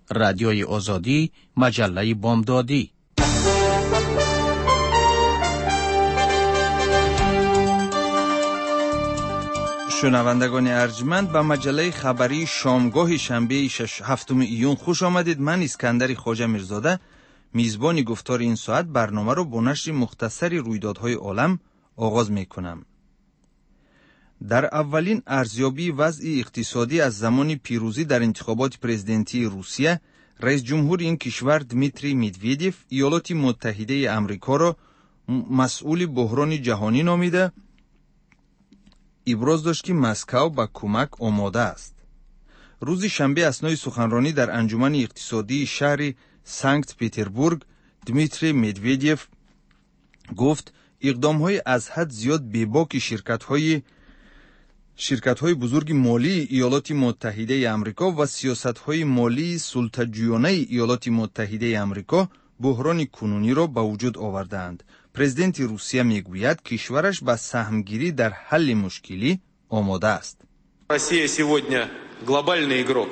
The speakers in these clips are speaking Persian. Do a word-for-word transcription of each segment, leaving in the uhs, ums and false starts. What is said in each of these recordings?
رادیوی آزادی، مجله بامدادی. شنوندگان ارجمند به مجله خبری شامگاه شنبه هفتم ایون خوش آمدید. من اسکندر خواجه میرزاده میزبان گفتار این ساعت برنامه رو با نشر مختصری رویدادهای عالم آغاز میکنم. در اولین ارزیابی وضع اقتصادی از زمان پیروزی در انتخابات پرزیدنتی روسیه، رئیس جمهور این کشور دمیتری مدویدیف ایالات متحده آمریکا را مسئول بحران جهانی نامیده ابراز داشت که مسکو با کمک آماده است. روز شنبه اثنای سخنرانی در انجمن اقتصادی شهر سنت پترزبورگ، دمیتری مدویدیف گفت اقدام‌های از حد زیاد بیباک شرکت‌های شرکت‌های بزرگ مالی ایالات متحده آمریکا و سیاست‌های مالی سلطه‌جویانه ایالات متحده آمریکا بحران کنونی را به وجود آوردند. پرزیدنت روسیه میگوید کشورش به سهمگیری در حل مشکلی آماده است. Россия сегодня глобальный игрок.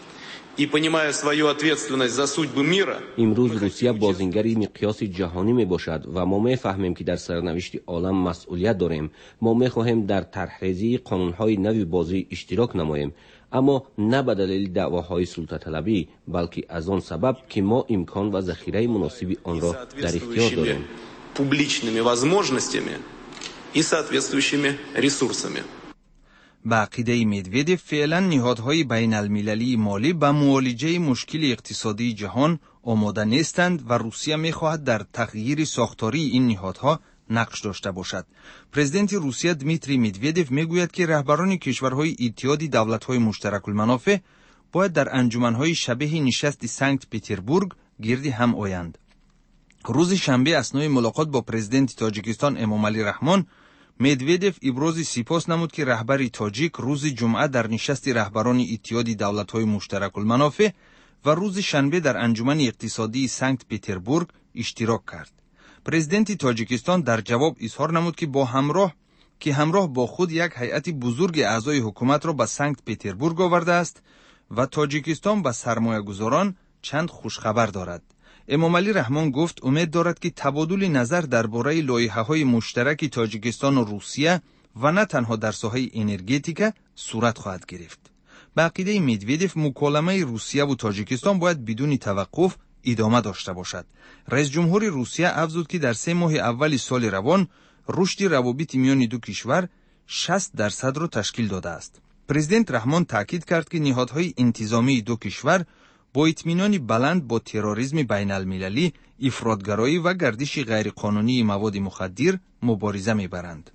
И понимая свою ответственность за судьбы мира. امروز روسیه بازیگری مقیاس جهانی می باشد و ما میفهمیم که در سرنوشت عالم مسئولیت داریم. ما میخواهیم در طرحریزی قانونهای نوی بازی اشتراک نماییم، اما نه به دلیل دعواهای سلطه طلبی، بلکه از آن سبب که ما امکان و ذخیره مناسب آن را در اختیار داریم. Публичными возможностями и соответствующими ресурсами. به عقیده مدویدیف فعلا نهادهای بین المللی مالی به معالجه مشکل اقتصادی جهان آماده نیستند و روسیه میخواهد در تغییر ساختاری این نهادها نقش داشته باشد. پرزیدنت روسیه دمیتری مدویدیف میگوید که رهبران کشورهای اتحاد دولت‌های مشترک المنافع باید در انجمن‌های شبیه نشست سنت پترزبورگ گرد هم آیند. روز شنبه اثنای ملاقات با پرزیدنت تاجیکستان امامعلی رحمان، مدویدیف ابراز سپاس نمود که رهبر تاجیک روز جمعه در نشست رهبران اتحاد دولت‌های مشترک المنافع و روز شنبه در انجمن اقتصادی سنت پترزبورگ اشتراک کرد. پرزیدنت تاجیکستان در جواب اظهار نمود که با همراه که همراه با خود یک هیئت بزرگ اعضای حکومت را به سنت پترزبورگ آورده است و تاجیکستان به سرمایه‌گذاران چند خوشخبر دارد. امامعلی رحمان گفت امید دارد که تبادل نظر درباره لایحه‌های مشترک تاجیکستان و روسیه و نه تنها در ساحه انرژتیک صورت خواهد گرفت. به عقیده مدویدیف مکالمه روسیه و تاجیکستان باید بدون توقف ادامه داشته باشد. رئیس جمهور روسیه افزود که در سه ماه اول سال روان رشد روابط میان دو کشور شصت درصد را تشکیل داده است. پرزیدنت رحمان تاکید کرد که نهادهای انتظامی دو کشور با اطمینان بلند با تروریسم بین المللی، افراطگرایی و گردش غیرقانونی مواد مخدر مبارزه میبرند.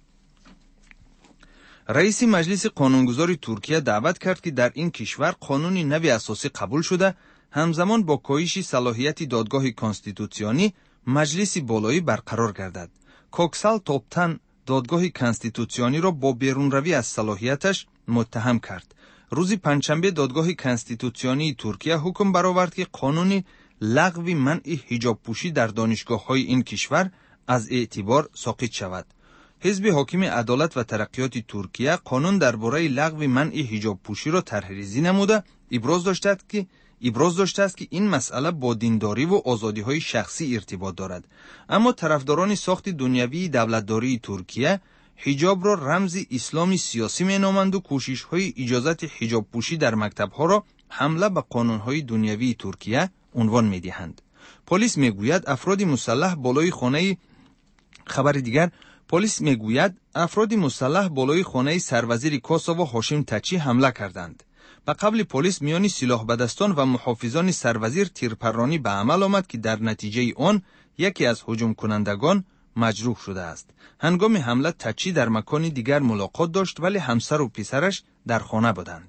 رئیس مجلس قانونگذار ترکیه دعوت کرد که در این کشور قانون نوی اساسی قبول شده، همزمان با کاهش صلاحیت دادگاه کانستیتوسیونی مجلس بالایی برقرار گردد. کوکسال توپتن دادگاه کانستیتوسیونی را با بیرونروی از صلاحیتش متهم کرد. روز پنجشنبه دادگاه کانستیتوسیونی ترکیه حکم برآورد که قانون لغو منع حجاب پوشی در دانشگاه‌های این کشور از اعتبار ساقط شود. حزب حاکم عدالت و ترقیات ترکیه قانون درباره لغو منع حجاب پوشی را طرحریزی نموده ابراز داشته است که ابراز داشته است که این مسئله با دینداری و آزادی‌های شخصی ارتباط دارد، اما طرفداران ساخت دنیوی دولتداری ترکیه حجاب را رمز اسلام سیاسی مینامند و کوشش‌های اجازت حجاب پوشی در مکتب‌ها را حمله به قانون‌های دنیوی ترکیه عنوان می‌دهند. پلیس میگوید افراد مسلح بالای خانه خبر دیگر پلیس میگوید افراد مسلح بالای خانه سروزیر کوسوو هاشم تاچی حمله کردند. به قبل پلیس میان سلاح بدستان و محافظان سروزیر تیرپرانی به عمل آمد که در نتیجه آن یکی از هجوم کنندگان مجروح شده است. هنگام حمله تاچی در مکان دیگر ملاقات داشت ولی همسر و پسرش در خانه بودند.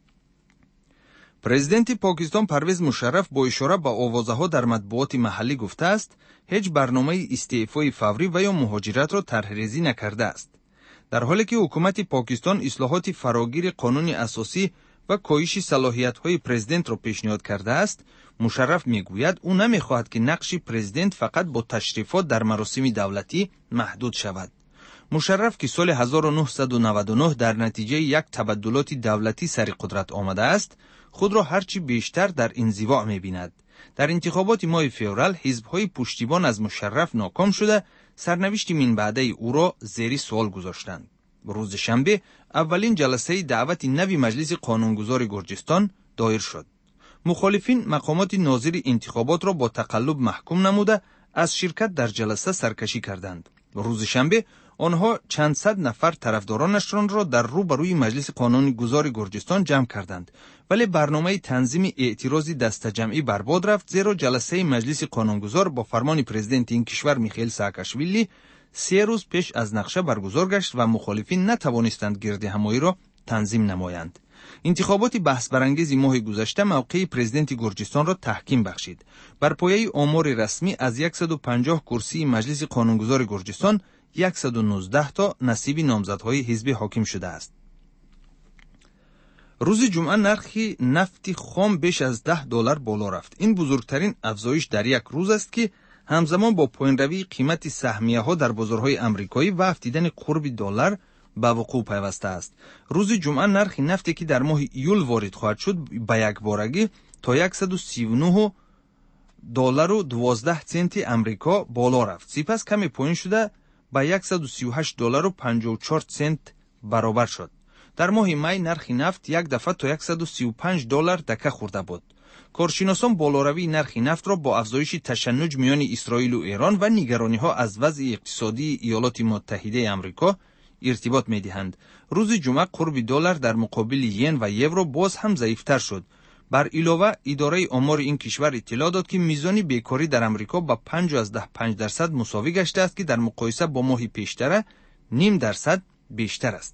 پرزیدنت پاکستان پرویز مشرف با اشاره به آوازه‌ها در مطبوعات محلی گفته است هیچ برنامه استعفای فوری و یا مهاجرت را طرحریزی نکرده است. در حالی که حکومت پاکستان اصلاحات فراگیر قانون اساسی و کاهش صلاحیت‌های پرزیدنت را پیشنهاد کرده است، مشرف میگوید او نمیخواهد که نقش پرزیدنت فقط با تشریفات در مراسم دولتی محدود شود. مشرف که سال هزار و نهصد و نود و نه در نتیجه یک تبدلات دولتی سر قدرت آمده است، خود را هرچی بیشتر در انزوا می‌بیند. در انتخابات ماه فوریه حزب‌های پشتیبان از مشرف ناکام شده سرنوشت من بعده او را زیر سوال گذاشتند. روز شنبه اولین جلسه دعوت نوی مجلس قانونگذار گرجستان دایر شد. مخالفین مقامات ناظر انتخابات را با تقلب محکوم نموده از شرکت در جلسه سرکشی کردند. روز شنبه آنها چند صد نفر طرفدارانشان را در روبروی مجلس قانونگذار گرجستان جمع کردند، ولی برنامه تنظیم اعتراضی دست جمعی برباد رفت، زیرا جلسه مجلس قانونگذار با فرمان پرزیدنت این کشور میخائیل ساکاشویلی سه روز پیش از نقشه برگزار گشت و مخالفین نتوانستند گرد همایی را تنظیم نمایند. انتخابات بحث برانگیز ماه گذشته موقع پرزیدنت گرجستان را تحکیم بخشید. بر پایه آمار رسمی از صد و پنجاه کرسی مجلس قانونگذار گرجستان صد و نوزده تا نصیب نامزدهای حزب حاکم شده است. روز جمعه نرخ نفت خام بیش از ده دلار بالا رفت. این بزرگترین افزایش در یک روز است که همزمان با پایین‌روی قیمت سهمیه‌ها در بازارهای آمریکایی و افتیدن قرب دلار به وقوع پیوسته است. روز جمعه نرخ نفتی که در ماه ایول وارد خواهد شد به یک بارگی تا صد و سی و نه دلار و دوازده سنت آمریکا بالا رفت. سپس کمی پایین شده به صد و سی و هشت دلار و پنجاه و چهار سنت برابر شد. در ماه می نرخ نفت یک دفعه تا صد و سی و پنج دلار دکه خورده بود. کارشناسان بالاروی نرخ نفت را با افزایش تشنج میان اسرائیل و ایران و نگرانی‌ها از وضع اقتصادی ایالات متحده آمریکا ارتباط می‌دهند. روز جمعه قرب دلار در مقابل ین و یورو باز هم ضعیف‌تر شد. بر علاوه اداره آمار این کشور اطلاع داد که میزان بیکاری در آمریکا با پنج و پنج درصد مساوی گشته است که در مقایسه با ماه پیشتر نیم درصد بیشتر است.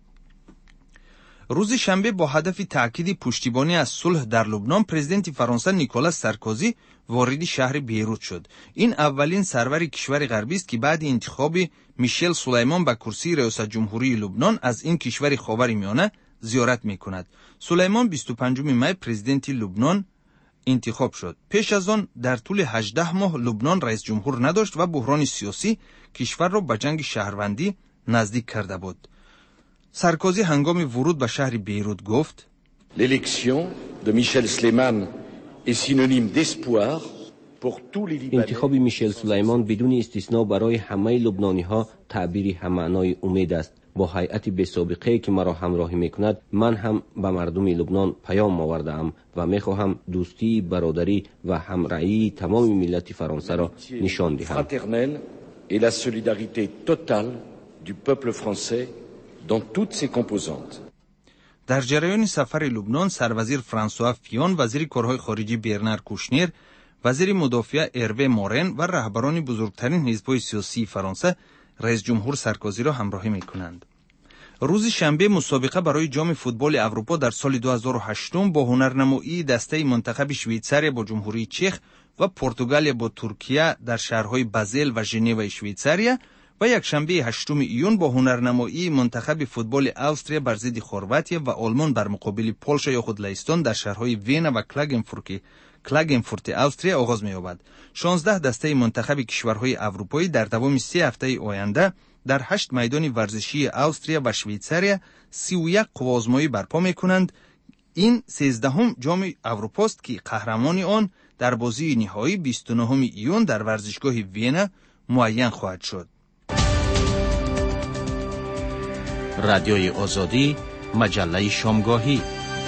روز شنبه با هدف تأکید پشتیبانی از صلح در لبنان پرزیدنت فرانسه نیکولاس سارکوزی وارد شهر بیروت شد. این اولین سرور کشور غربی است که بعد انتخاب میشل سلیمان به کرسی ریاست جمهوری لبنان از این کشور خاورمیانه زیارت میکند. سلیمان بیست و پنجم می پرزیدنت لبنان انتخاب شد. پیش از آن در طول هجده ماه لبنان رئیس جمهور نداشت و بحران سیاسی کشور را به جنگ شهروندی نزدیک کرده بود. سارکوزی هنگام ورود به شهر بیروت گفت: L'élection de Michel Sleiman est synonyme d'espoir pour tous les Libanais. انتخاب میشل سلیمان بدون استثنا برای همه لبنانی‌ها تعبیری هممعنای امید است. با هیئت بی سابقه که مرا همراهی میکند من هم به مردم لبنان پیام آورده ام و میخواهم دوستی، برادری و همرأیی تمام ملت فرانسه را نشان دهم. Fraternelle et la solidarité totale du peuple français dans toutes ses composantes. در جریان سفر لبنان سروزیر فرانسوا فیون، وزیر کارهای خارجی برنار کوشنیر، وزیر مدافع اروی مورن و رهبران بزرگترین حزب‌های سیاسی فرانسه رئیس جمهور سارکوزی را همراهی می‌کنند. روز شنبه مسابقه برای جام فوتبال اروپا در سال دو هزار و هشت با هنرنمایی دسته منتخب شویتزاریا با جمهوری چک و پرتغالیا با ترکیه در شهرهای بازل و ژنو شویتزاریا و یک شنبه هشتم ایون با هنرنمایی منتخب فوتبال استریا بر ضد خرواتیا و آلمان بر مقابل پولش یا خود لهستان در شهرهای وین و کلاگنفورت کلاگنفورت استریا آغاز می‌یابد. شانزده دسته منتخب کشورهای اروپایی در دوام سه هفته آینده در هشت میدان ورزشی استریا و شویتزاریا سی و یک قوازمایی برپا می‌کنند. این سیزدهم جام اروپا است که قهرمان آن در بازی نهایی بیست و نهم ایون در ورزشگاه وین معین خواهد شد. رادیوی آزادی، مجله شامگاهی.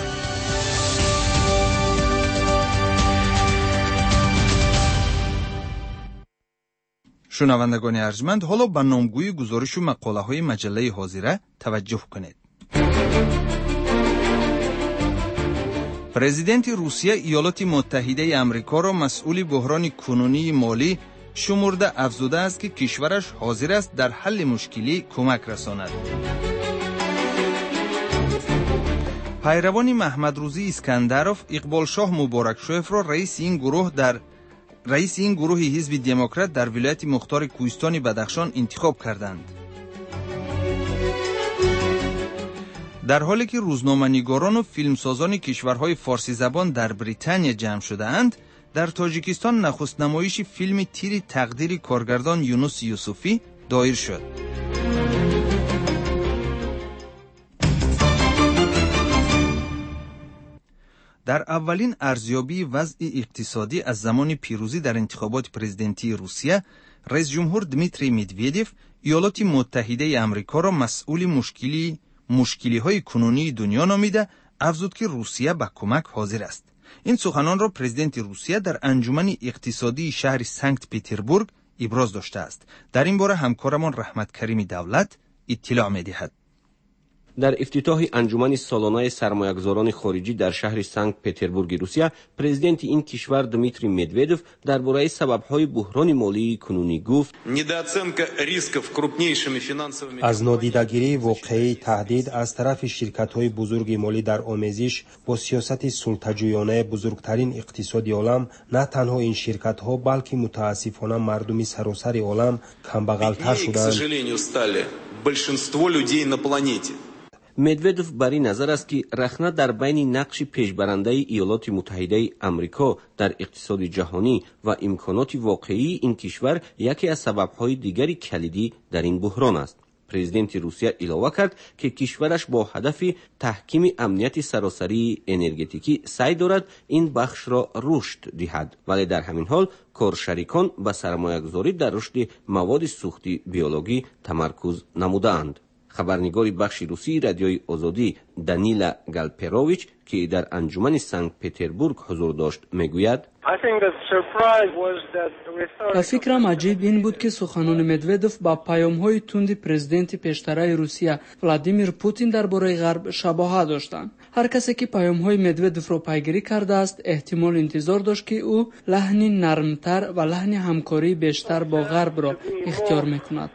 شنوندگان ارجمند، حالا به نامگوی گزارش و مقاله های مجله حاضره توجه کنید. پرزیدنت روسیه ایالات متحده آمریکا را مسئول بحران کنونی مالی شمرده افزوده است که کشورش حاضر است در حل مشکلی کمک رساند. پیروان محمد روزی اسکندروف اقبال شاه مبارکشویف را رئیس این گروه در رئیس این گروه حزب دموکرات در ولایت مختار کوهستان بدخشان انتخاب کردند. در حالی که روزنامه‌نگاران و فیلمسازان کشورهای فارسی زبان در بریتانیا جمع شده اند، در تاجیکستان نخست نمایش فیلم تیر تقدیر کارگردان یونس یوسفی دایر شد. در اولین ارزیابی وضع اقتصادی از زمان پیروزی در انتخابات پرزیدنتی روسیه، رئیس جمهور دمیتری مدویدف ایالات متحده آمریکا را مسئول مشکلی مشکلی‌های کنونی دنیا نامیده، افزود که روسیه به کمک حاضر است. این سخنان را پرزیدنت روسیه در انجمن اقتصادی شهر سنت پترزبورگ ابراز داشته است. در این باره همکارمان رحمت کریم دولت اطلاع می‌دهد. در افتتاح انجمن سالانه سرمایه‌گذاران خارجی در شهر سنت پترزبورگ روسیه، پرزیدنت این کشور دمیتری مدویدف درباره سبب‌های بحران مالی کنونی گفت: از نادیدگیری واقعی تهدید از طرف شرکت‌های بزرگ مالی در آمیزش با سیاست سلطه‌جویانه بزرگترین اقتصادی عالم، نه تنها این شرکت‌ها بلکه متأسفانه مردم سراسر عالم کمبغل‌تر شدند. مدویدف بر این نظر است که رخنه در بین نقش پیشبرنده ایالات متحده آمریکا در اقتصاد جهانی و امکانات واقعی این کشور یکی از سبب‌های دیگری کلیدی در این بحران است. پرزیدنت روسیه علاوه کرد که کشورش با هدف تحکیم امنیت سراسری انرژتیکی سعی دارد این بخش را رشد دهد، ولی در همین حال کارشریکان به سرمایه‌گذاری در رشد مواد سوختی بیولوژی تمرکز نمودند. خبرنگار بخش روسی رادیوی آزادی دانیلا گالپروویچ که در انجمن سنت پترزبورگ حضور داشت میگوید: و فکرم عجیب این بود که سخنان مدویدف با پیام‌های تند پرزیدنت پیشتر روسیه ولادیمیر پوتین درباره غرب شباهت داشتند. هر کسی که پیام‌های مدویدف را پیگیری کرده است احتمال انتظار داشت که او لحنی نرمتر و لحن همکاری بیشتر با غرب را اختیار میکند.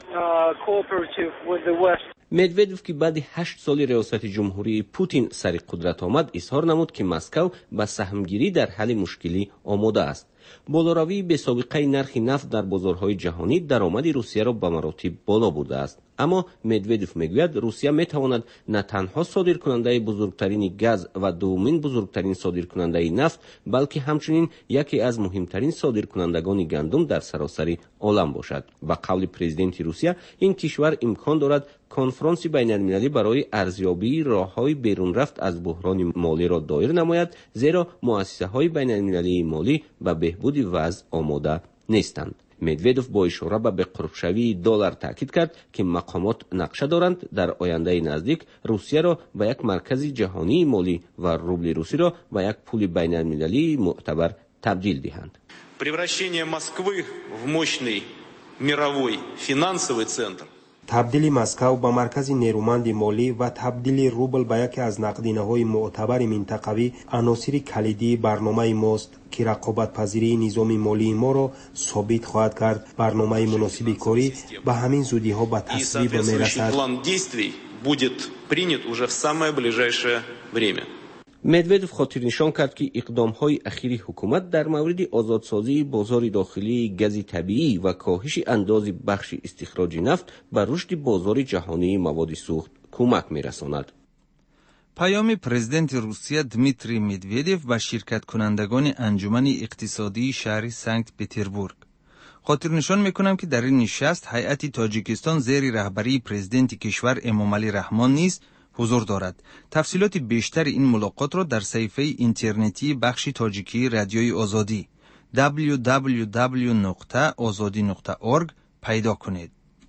مدویدف که بعد هشت سال ریاست جمهوری پوتین سر قدرت آمد، اظهار نمود که مسکو به سهمگیری در حل مشکلی آماده است. بالاروی به سابقه نرخ نفت در بازارهای جهانی درآمد روسیه را به مراتب بالا برده است. اما مدویدف میگوید روسیه میتواند نه تنها صادرکننده بزرگترین گاز و دومین بزرگترین صادرکننده نفت، بلکه همچنین یکی از مهمترین صادرکنندگان گندم در سراسر عالم باشد. به قول پرزیدنت روسیه، این کشور امکان دارد کنفرانسی بین المللی برای ارزیابی راه‌های بیرون رفت از بحران مالی را دایر نماید، زیرا مؤسسه‌های بین المللی مالی به بهبود وضع آماده نیستند. مدویدف با اشاره به بقرب‌شوی دلار تاکید کرد که مقامات نقشه دارند در آینده نزدیک روسیه را به یک مرکز جهانی مالی و روبل روسی را به یک پول بین المللی معتبر تبدیل دهند. Превращение Москвы в мощный мировой финансовый центр. تبدیل مسکو به مرکز نیرومند مالی و تبدیل روبل به یکی از نقدینه‌های معتبر منطقوی عناصر کلیدی برنامه ماست که رقابت پذیری نظام مالی ما را ثابت خواهد کرد. برنامه مناسب کاری به همین زودی ها به تصویب میرسد. План действий будет принят уже в самое ближайшее время. مدویدف خاطر نشان کرد که اقدام‌های اخیر حکومت در مورد آزادسازی بازار داخلی گاز طبیعی و کاهش انداز بخش استخراج نفت به رشد بازار جهانی مواد سوخت کمک می‌رساند. پیام پرزیدنت روسیه دمیتری مدویدف به شرکت کنندگان انجمن اقتصادی شهر سنت پترزبورگ. خاطر نشان میکنم که در این نشست هیئت تاجیکستان زیر رهبری پرزیدنت کشور امامعلی رحمان نیز حضور دارد. تفصیلات بیشتر این ملاقات را در صفحه اینترنتی بخش تاجیکی رادیوی آزادی دبلیو دبلیو دبلیو نقطه آزادی نقطه اورگ پیدا کنید.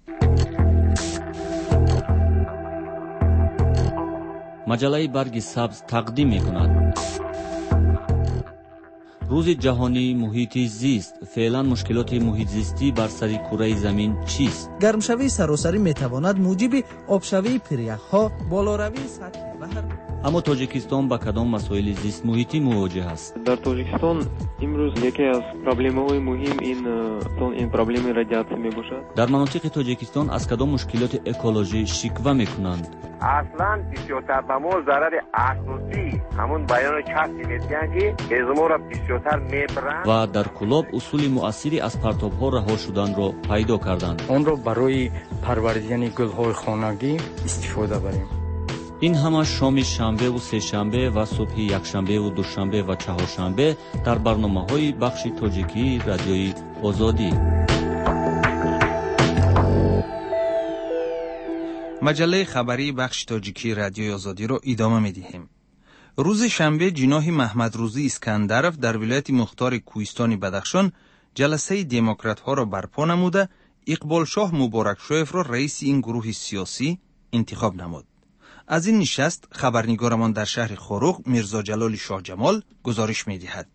مجله برگ سبز تقدیم می‌کند. روز جهانی محیط زیست. فعلا مشکلات محیط زیستی بر سر کره زمین چیست؟ گرمشوی سراسری میتواند موجب آبشوی پریخ‌ها، بالاروی سطح بحر. اما تاجیکستان با کدام مسائل زیست محیطی مواجه است؟ در تاجیکستان امروز یکی از پروبلم‌های مهم این این پروبلم رادیاسیون میباشد. در مناطق تاجیکستان از کدام مشکلات اکولوژی شکوه میکنند؟ اصلا بسیارتر به ما ضرر اساسی همون بیان کسی میدن که از ما را بسیارتر میبرند و در کلاب اصول مؤثری از پرتاب‌ها رها شدن را پیدا کردند. آن را برای پروردن گل‌های خانگی استفاده بریم. این همه شام شنبه و سه شنبه و صبح یک شنبه و دوشنبه و چهارشنبه در برنامه‌های بخش تاجیکی رادیوی آزادی. مجله خبری بخش تاجیکی رادیوی آزادی را ادامه می‌دهیم. روز شنبه جناح محمد روزی اسکندرов در ولایت مختار کوهستان بدخشان جلسه دموکرات ها را برپا نموده اقبال شاه مبارکشویف را رئیس این گروه سیاسی انتخاب نمود. از این نشست خبرنگارمان در شهر خوروغ میرزا جلال شاه جمال گزارش می‌دهد.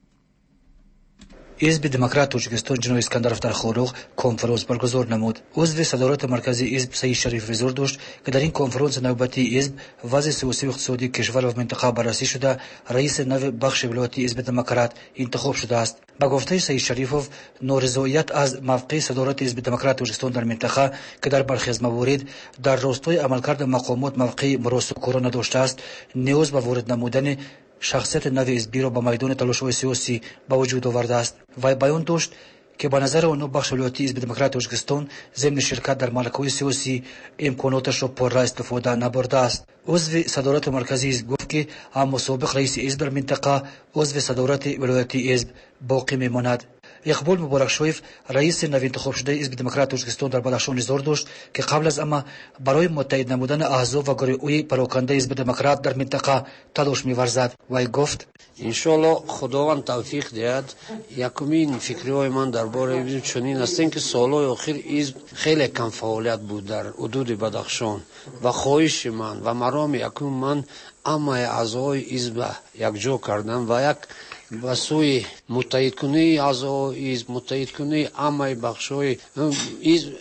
حزب دموکرات تاجیکستان جناح اسکندرов در خوروغ کنفرانس برگزار نمود. عضو صدارت مرکزی حزب سعید شریف حضور داشت که در این کنفرانس نوبتی حزب وضع سیاسی و اقتصادی کشور و منطقه بررسی شده. رئیس نو بخش ولایتی حزب دموکرات انتخاب شده است. با گفته سعید شریفوف نارضایت از موقع صدارت حزب دموکرات تاجیکستان در منطقه که در برخی از موارد در راستای عملکرد مقامات موقع مراسم نداشته است نیاز به وارد نمودن شخصیت نوی حزبی را با میدان تلاش‌های سیاسی با وجود آورده است. وی بیان داشت که به نظر آن بخش ولایتی حزب دموکرات تاجیکستان ضمن شرکت در معرکه‌های سیاسی امکاناتش را پررا استفاده نبرده است. عضو صدارت مرکزی حزب گفت که اما سابق رئیس حزب در منطقه عضو صدارت ولایتی حزب باقی میماند. اقبال مبارکشویف رئیس نو انتخاب شده حزب دموکرات تاجیکستان در بدخشان اظهار داشت که قبل از اما برای متحد نمودن احزاب و گروه‌های پراکنده حزب دموکرات در منطقه تلاش می‌ورزد. وی گفت ان شاء الله خداوند توفیق دهد. یکمین فکرهای من درباره حزب چنین است که سالهای اخیر حزب خیلی کم فعالیت بود در حدود بدخشان و خواهش من و مرام یکم من اما اعضای حزب یکجا کردن و یک با سوی متحد کنی اعضای حزب متحد کنی اما بخشای حزب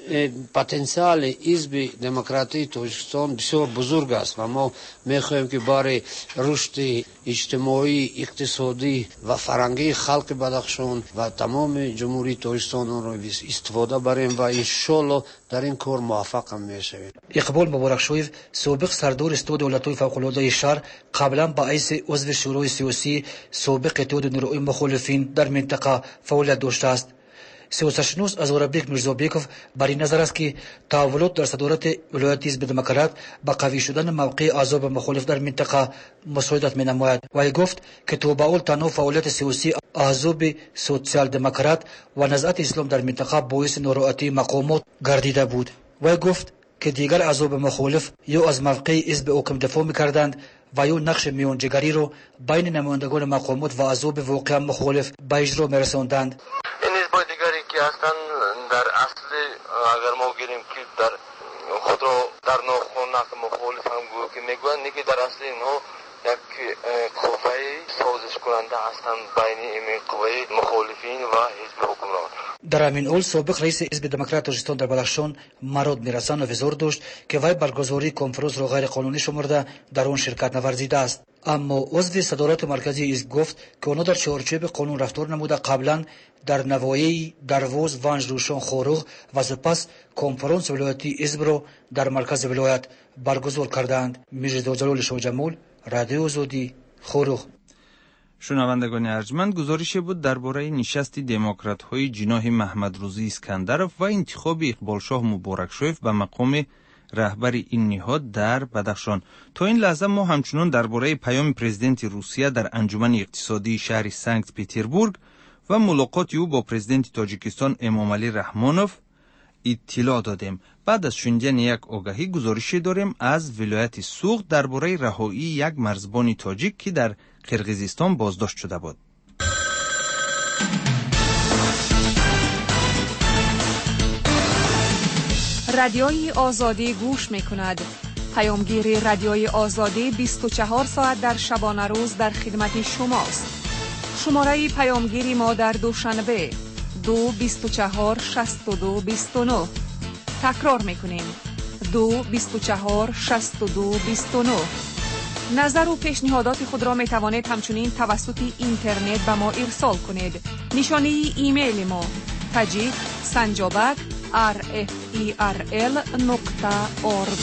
پتانسیل حزب دموکراتی تاجیکستان بسیار بزرگ است و ما میخواهیم که برای رشد اجتماعی اقتصادی و فرهنگی خلق بدخشان و تمام جمهوری تاجیکستان را استفاده بریم و ان شاء الله در این کار موفق هم میشویم. اقبال مبارکشویف سابق سردار استاد دولت‌های فوق‌العاده شهر قبلا با حیث عضو شورای سیاسی سابق اتحاد نیروهای مخالفین در منطقه فعالیت داشته است. سیاستشناس ازورابیک میرزابیکوف بر این نظر است که تحولات در صدارت ولایت حزب دموکرات با قوی شدن موقع احزاب مخالف در منطقه مساعدت می‌نماید. وی گفت که تا به حال تنها فعالیت سیاسی احزاب سوسیال دموکرات و نهضت اسلام در منطقه باعث ناراحتی مقامات گردیده بود. وی گفت که دیگر احزاب مخالف یا از موقع حزب حاکم دفاع می‌کردند و یا نقش میانجیگری رو بین نمایندگان مقامات و احزاب واقعا مخالف به اجرا می‌رساندند. این حزب‌های دیگری که هستند در اصل اگر ما گیریم که در خود را در ناخن مخالف هم گویا که میگویند که در اصل اینها یک قوه سازش کننده هستند بین این قوه مخالفین و حزب حکمران. در همین حال سابق رئیس حزب دموکرات تاجیکستان در بدخشان مراد میرسانوف اظهار داشت که وی برگزاری کنفرانس را غیر قانونی شمرده در آن شرکت نورزیده است. اما عضو صدارت مرکزی حزب گفت که آنها در چارچوب قانون رفتار نموده قبلا در نواحی درواز، ونج، روشان، خوروغ و سپس کنفرانس ولایتی حزب را در مرکز ولایت برگزار کردند. میرزا جلال شاه جمال، رادیو آزادی، خوروغ. شنوندگان ارجمند، گزارشی بود درباره نشست دموکرات‌های جناح محمد روزی اسکندرov و انتخاب اقبال شاه مبارکشویف به مقام رهبر این نهاد در بدخشان. تا این لحظه ما همچنان درباره پیام پرزیدنت روسیه در انجمن اقتصادی شهر سنت پترزبورگ و ملاقات او با پرزیدنت تاجیکستان امامعلی رحمانوف اطلاع دادیم. بعد از شنیدن یک آگهی گزارشی داریم از ولایت سوغد درباره رهایی یک مرزبان تاجیک که در قرقیزستان بازداشت شده بود. رادیوی آزادی گوش می‌کند. پیامگیر رادیوی آزادی بیست و چهار ساعت در شبانه روز در خدمت شماست. شماره پیامگیری ما در دوشنبه دو بیست و چهار شصت و دو بیست و نه. تکرار می‌کنیم دو بیست و چهار شصت و دو بیست و نه. نظر و پیشنهادات خود را می توانید همچنین توسط اینترنت به ما ارسال کنید. نشانه ایمیل ما تاجیک سنجابک آر اف ای آر ال نقطه اورگ.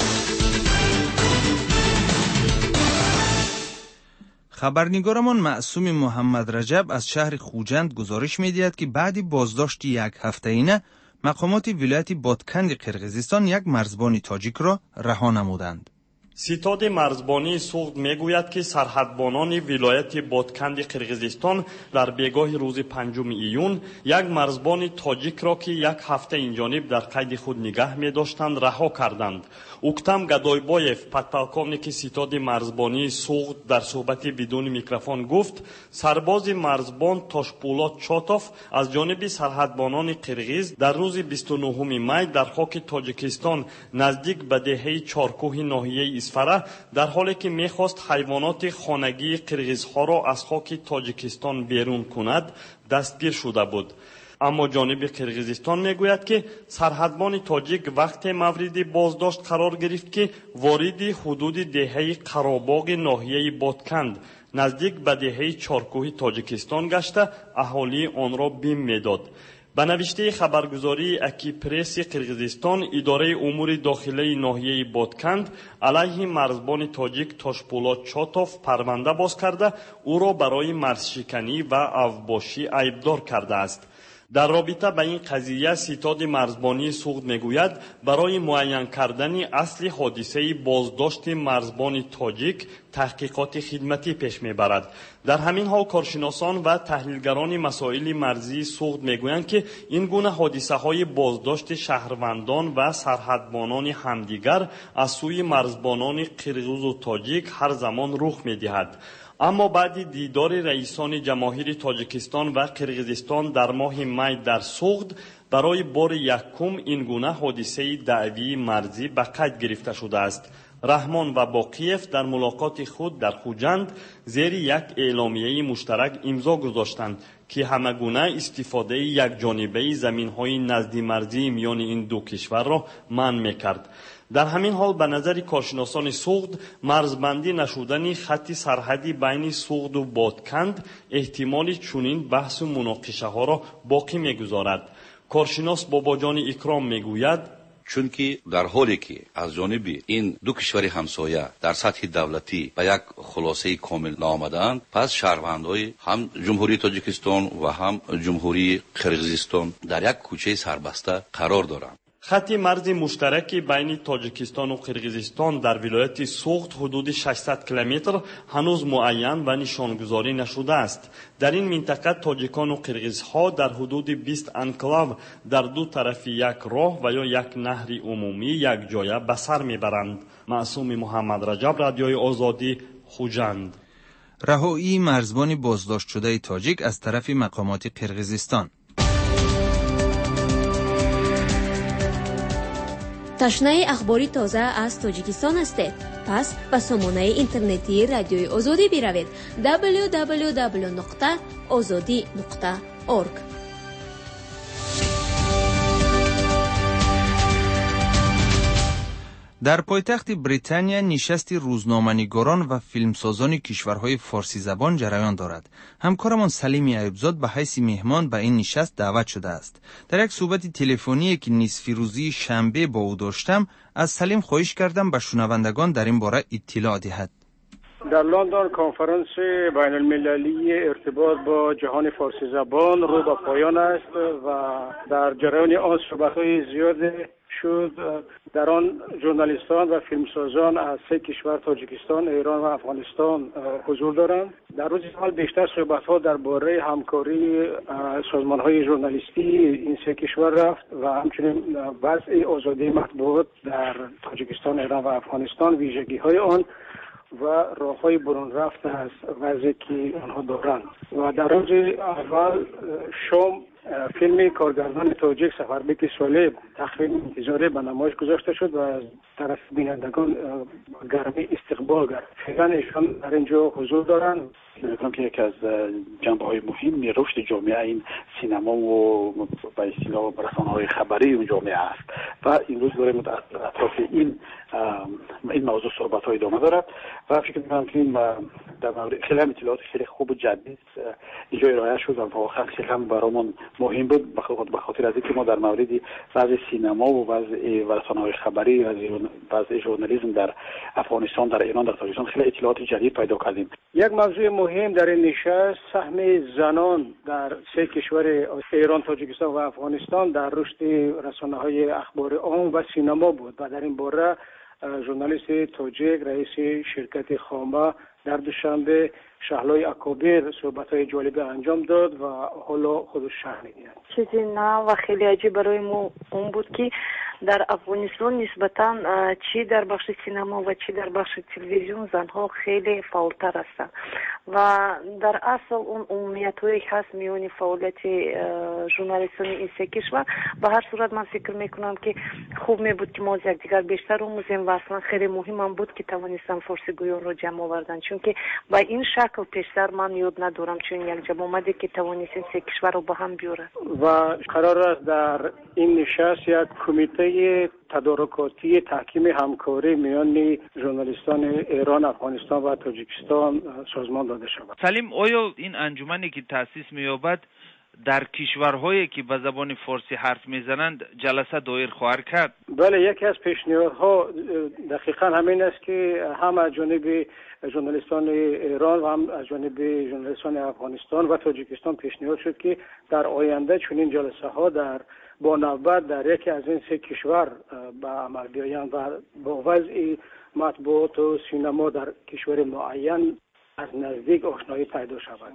خبرنگارمان معصوم محمد رجب از شهر خوجند گزارش می‌دهد که بعد بازداشت یک هفته اینه مقامات ولایت بادکند قرقیزستان یک مرزبان تاجیک را رها نمودند. ستاد مرزبانی سوخت میگوید که سرحدبانان ولایت بادکند قرقیزستان در بیگاه روز پنجم ایون یک مرزبان تاجیک را که یک هفته اینجانب در قید خود نگه می داشتند رها کردند. اوکتم گدایبایف پدپلکوونیک ستاد مرزبانی سوخت در صحبت بدون میکروفون گفت سرباز مرزبان تاشپولات چاتوف از جانب سرحدبانان قرقیز در روز بیست و نهم می در خاک تاجیکستان نزدیک به دهه چارکوه ناحیه اسفره در حالی که میخواست حیوانات خانگی قرقیزها را از خاک تاجیکستان بیرون کند دستگیر شده بود. اما جانب قرقیزستان میگوید که سرحدبان تاجیک وقت مورد بازداشت قرار گرفت که وارد حدود دهه قراباغ ناحیه بادکند نزدیک به دهه چارکوه تاجیکستان گشته اهالی آن را بیم میداد. به نوشته خبرگزاری اکیپرس قرقیزستان اداره امور داخلی ناحیه بادکند علیه مرزبان تاجیک تاشپولات چاتوف پرونده باز کرده او را برای مرزشکنی و اوباشی ایبدار کرده است. در رابطه با این قضیه ستاد مرزبانی سوخت میگوید برای معین کردن اصل حادثه بازداشت مرزبان تاجیک تحقیقات خدمتی پیش میبرد. در همین حال کارشناسان و تحلیلگران مسائل مرزی سوخت میگویند که این گونه حادثه های بازداشت شهروندان و سرحدبانان همدیگر از سوی مرزبانان قرقیز و تاجیک هر زمان رخ میدهد. اما بعد دیدار رئیسان جماهیر تاجیکستان و قرقیزستان در ماه می در سوخت برای بار یکم این گونه حادثه دعوی مرزی به قید گرفته شده است. رحمان و باقیف در ملاقات خود در خوجند زیر یک اعلامیه مشترک امضا گذاشتند که همگونه استفاده یک جانبه زمین‌های نزدی مرزی میان این دو کشور را منع می‌کرد. در همین حال به نظر کارشناسان سوخت مرزبندی نشدن خط سرحدی بین سوخت و بادکند احتمال چنین بحث و مناقشه ها را باقی می‌گذارد. کارشناس باباجان اکرام میگوید چون که در حالی که از جانب این دو کشور همسایه در سطح دولتی به یک خلاصه کامل نآمدند، پس شهروندان هم جمهوری تاجیکستان و هم جمهوری قرقیزستان در یک کوچه سربسته قرار دارند. خط مرز مشترک بین تاجیکستان و قرقیزستان در ولایت سوخت حدود ششصد کیلومتر هنوز معین و نشانگذاری نشده است. در این منطقه تاجیکان و قرقیزها در حدود بیست انکلاو در دو طرف یک راه و یا یک نهر عمومی یک جایه به سر میبرند. معصوم محمد رجب، رادیوی آزادی، خوجند. رهایی مرزبان بازداشت شده تاجیک از طرف مقامات قرقیزستان. تشنه اخباری تازه از تاجیکستان هستید؟ پس به سامانه اینترنتی رادیوی آزادی بروید دبلیو دبلیو دبلیو نقطه آزادی نقطه اورگ. در پایتخت بریتانیا نشست روزنامه‌نگاران و فیلمسازان کشورهای فارسی زبان جریان دارد. همکارمان سلیم ایوبزاد به حیث مهمان به این نشست دعوت شده است. در یک صحبت تلفنی که نصف روزی شنبه با او داشتم، از سلیم خواهش کردم به شنوندگان در این باره اطلاع دهد. در لندن کنفرانس بین المللی ارتباط با جهان فارسی زبان رو به پایان است و در جریان آن صحبت‌های زیاد شد. در آن ژورنالیستان و فیلمسازان از سه کشور تاجیکستان، ایران و افغانستان حضور دارند. در روز اول بیشتر صحبت‌ها درباره همکاری سازمان‌های ژورنالیستی این سه کشور رفت و همچنین وضع آزادی مطبوعات در تاجیکستان، ایران و افغانستان، ویژگی‌های آن و راه‌های برون رفت از وضعی که آنها دارند. و در روز اول شام فیلم کارگردان تاجیک سفربک صالح تخفیف انتظاری به نمایش گذاشته شد و از طرف بینندگان گرمی استقبال کرد. فعلا ایشان در اینجا حضور دارند. می‌گم که یکی از جنبه‌های مهم رشد جامعه این سینما و به اصطلاح رسانه‌های خبری اون جامعه است و این روز داریم اطراف این این موضوع صحبت‌های ادامه دارد و فکر می‌کنم که این در مورد خیلی اطلاعات خیلی خوب و جدید اینجا ارائه شد و واقعا خیلی هم برامون مهم بود به خاطر از اینکه ما در مورد وضع سینما و وضع رسانه‌های خبری و وضع ژورنالیسم در افغانستان، در ایران، در تاجیکستان خیلی اطلاعات جدید پیدا کردیم. یک موضوع مهم در این نشست سهم زنان در سه کشور ایران، تاجیکستان و افغانستان در رشد رسانه‌های اخبار عام و سینما بود و در این باره ژورنالیست تاجیک رئیس شرکت خامه در دوشنبه شهلای اکابر صحبت‌های جالب انجام داد و حالا خودش شرح می‌دهد. چیزی نه و خیلی عجیب برای ما اون بود که در افغانستان نسبتاً چی در بخش سینما و چی در بخش تلویزیون زنها خیلی فعالتر هستند و در اصل اون عمومیت‌هایی هست میون فعالیت ژورنالیستان این سه کشور. به هر صورت من فکر میکنم که خوب می بود که ما از یکدیگر بیشتر آموزیم و اصلا خیلی مهم هم بود که توانستن فارسی گویان رو جمع آوردن، چون که با این شکل پیشتر من یاد ندارم چون یک جمع اومده که توانستیم سه کشور رو با هم بیاره. و قرار است در این نشست یک کمیته تدارکاتی تحکیم همکاری میان ژورنالیستان ایران، افغانستان و تاجیکستان سازمان داده شود. سلیم، آیا این انجمنی که تأسیس می‌یابد در کشورهایی که به زبان فارسی حرف میزنند جلسه دایر خواهد کرد؟ بله، یکی از پیشنهادها دقیقاً همین است که هم از جانب ژورنالیستان ایران و هم از جانب ژورنالیستان افغانستان و تاجیکستان پیشنهاد شد که در آینده چنین جلسه ها در با نوبت در یکی از این سه کشور به عمل بیایند و با وضع مطبوعات و سینما در کشور معین از نزدیک آشنایی پیدا شود.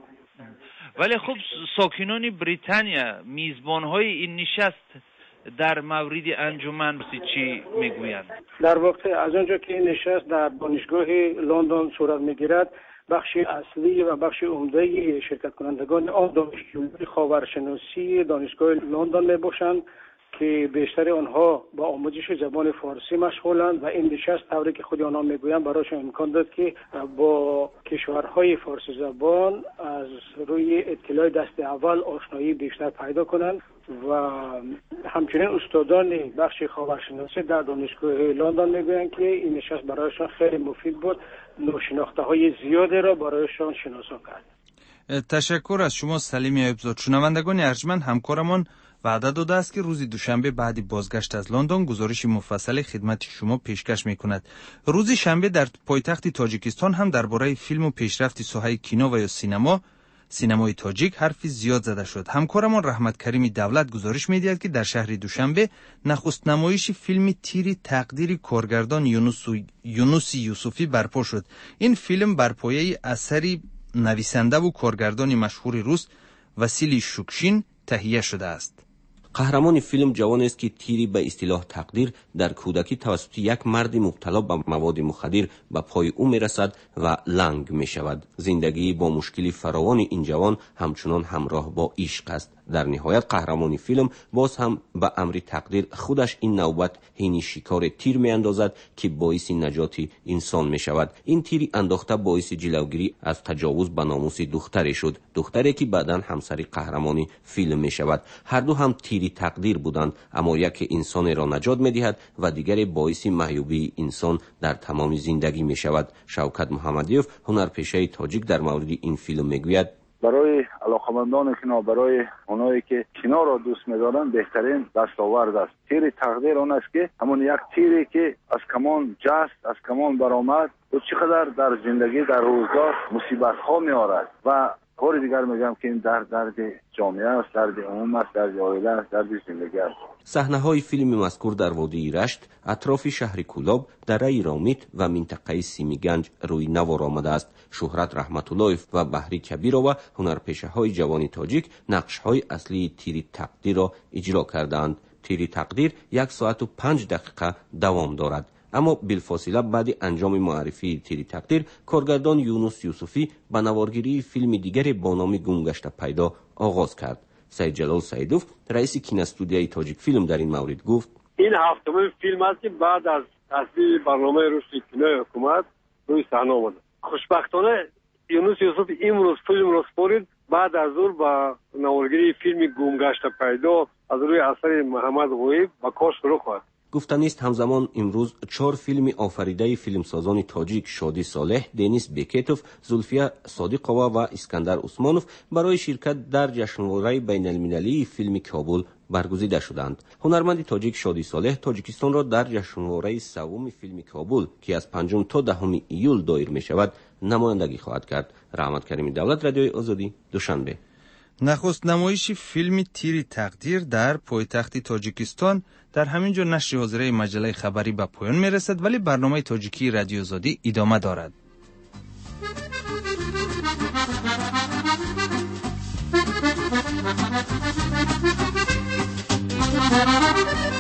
ولی خب ساکنان بریتانیا میزبان‌های این نشست در مورد انجمن چی میگویند؟ در واقع از اونجا که این نشست در دانشگاه لندن صورت میگیرد، بخش اصلی و بخش عمده شرکت کنندگان آن دانشجویان خاورشناسی دانشگاه لندن میباشند که بیشتر آنها با آموزش زبان فارسی مشغولند و این نشست طوری که خود آنها میگویند برایشان امکان داد که با کشورهای فارسی زبان از روی اطلاع دست اول آشنایی بیشتر پیدا کنند و همچنین استادان بخش خاورشناسی در دانشگاه لندن میگویند که این نشست برایشان خیلی مفید بود، ناشناخته های زیادی را برایشان شناسان کرد. تشکر از شما سلیم ایوبزاد. شنوندگان ارجمند، همکارمان وعده داده است که روز دوشنبه بعد بازگشت از لندن گزارش مفصل خدمت شما پیشکش می‌کند. روز شنبه در پایتخت تاجیکستان هم درباره فیلم و پیشرفت ساحه کینو و یا سینما سینمای تاجیک حرفی زیاد زده شد. همکارمان رحمت کریم دولت گزارش می‌دهد که در شهر دوشنبه نخست نمایش فیلم تیری تقدیر کارگردان یونس یونس یوسفی برپا شد. این فیلم بر پایه اثری نویسنده و کارگردان مشهور روس واسیلی شوکشین تهیه شده است. قهرمان فیلم جوان است که تیری به اصطلاح تقدیر در کودکی توسط یک مرد مبتلا به مواد مخدر به پای او میرسد و لنگ می شود. زندگی با مشکلی فراوان این جوان همچنان همراه با عشق است. در نهایت قهرمان فیلم باز هم به امر تقدیر خودش این نوبت حین شکار تیر می اندازد که باعث نجات انسان می شود. این تیری انداخته باعث جلوگیری از تجاوز به ناموس دختری شد، دختری که بعداً همسر قهرمان فیلم می شود. هر دو هم تیری تقدیر بودند، اما یک انسان را نجات می دهد و دیگر باعث معیوبی انسان در تمام زندگی می شود. شوکت محمدیوف هنرپیشه تاجیک در مورد این فیلم می گوید: برای علاقمندان کینو، برای اونایی که کینو را دوست می‌دارند بهترین دستاورد است. تیر تقدیر آن است که همون یک تیری که از کمان جست، از کمان برآمد و چقدر در زندگی در روزگار مصیبت‌ها می‌آورد و کار دیگر میگم که این درد درد جامعه است، درد عموم است، درد عائله است، درد زندگی است. صحنه‌های فیلم مذکور در وادی رشت، اطراف شهر کولاب، دره رامیت و منطقه سیمیگنج روی نوار آمده است. شهرت رحمت الله و بهری کبیر و هنرپیشه‌های جوان تاجیک نقش‌های اصلی تیر تقدیر را اجرا کردند. تیر تقدیر یک ساعت و پنج دقیقه دوام دارد. اما بالفاصله بعد انجام معرفی تیر تقدیر، کارگردان یونس یوسفی به نوارگیری فیلم دیگر با نام گمگشته پیدا آغاز کرد. سید جلال سیدوف رئیس کینوستودیوی تاجیک فیلم در این مورد گفت: این هفتمین فیلم است که بعد از تصویب برنامه رشد کینوی حکومت روی صحنه آمده. خوشبختانه یونس یوسف امروز فیلم را سپارید بعد از اون با نوارگیری فیلم گمگشته پیدا از روی اثر محمد غویب با کار شروع کرد. گفتنی است همزمان امروز چهار فیلم آفریده فیلمسازان تاجیک شادی صالح، دنیس بیکتوف، زلفیه صادقова و اسکندر عثمانوف برای شرکت در جشنواره بین المللی فیلم کابل برگزیده شدند. هنرمند تاجیک شادی صالح تاجیکستان را در جشنواره سوم فیلم کابل که از پنجم تا دهم ایول دایر می شود نمایندگی خواهد کرد. رحمت کریم دولت، رادیوی آزادی، دوشنبه. نخست نمایش فیلم تیر تقدیر در پایتخت تاجیکستان در همینجا نشر حاضره مجله خبری به پایان میرسد، ولی برنامه تاجیکی رادیو آزادی ادامه دارد. Thank you.